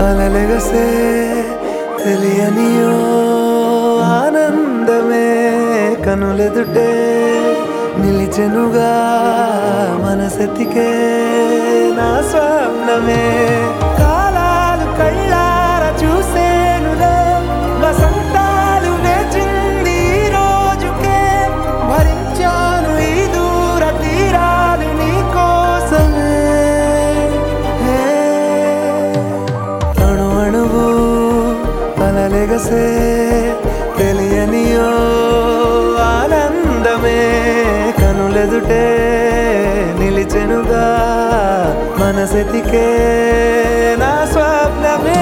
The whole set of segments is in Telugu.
అలలెగసే తెలియనియో ఆనందమే కనులెదుటే నిలిచెనుగా మనసెతికే నా స్వప్నమే కాలాలు కళ్ళార చూసేనులే వసంతాలు వేచింది ఈ రోజుకే భరించాను ఈ దూర తీరాలు నీ కోసమే అణు అణువు అలలెగసే తెలియనియో ఆనందమే కనులెదుటే నిలిచెనుగా మనసెతికే నా స్వప్నమే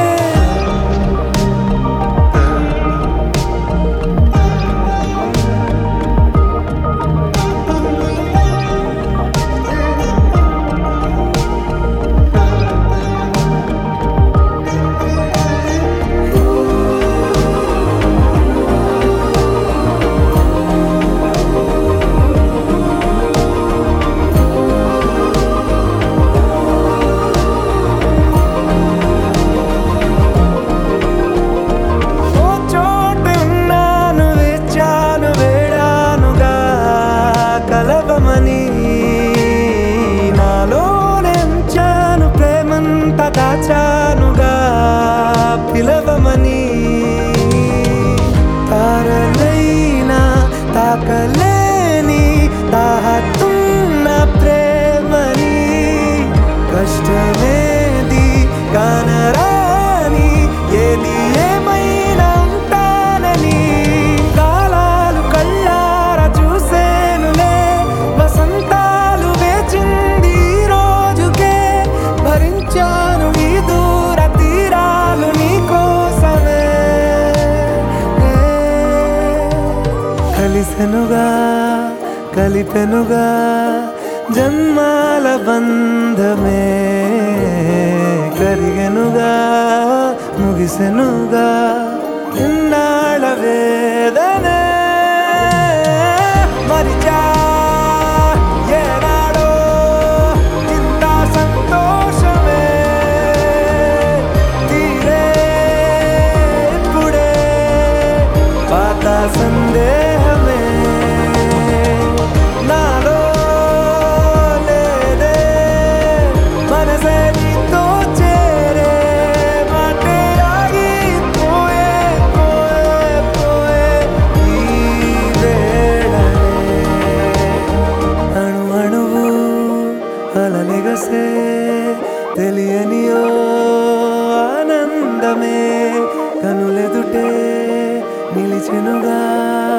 కలవమని నాలోనెంచాను ప్రేమంత దాచానుగా పిలవమని తారలైనా తాకలేని తాహతున్న ప్రేమని కష్టమేది కానరాని ఏది ఏమైనా ఉంటానని కాలాలు కళ్ళార చూసేనులే వసంతాలు వేచింది ఈ రోజుకే భరించాను ఈ దూర తీరాలు నీ కోసమే కలిసెనుగా కలిపెనుగా జన్మాల బంధమే కరిగెనుగా ముగిసెనుగా ఇన్నాళ్ళ వేదనే మరిచా ఏనాడో ఇంత సంతోషమే తీరే ఇప్పుడే పాత సందేహమే నాలో లేదే మనసే నీతో చేరే మాటే ఆగిపోయే పోయే పోయే ఈ వేళనే అణు అణువు అలలెగసే తెలియనియో ఆనందమే కనులెదుటే నిలిచెనుగా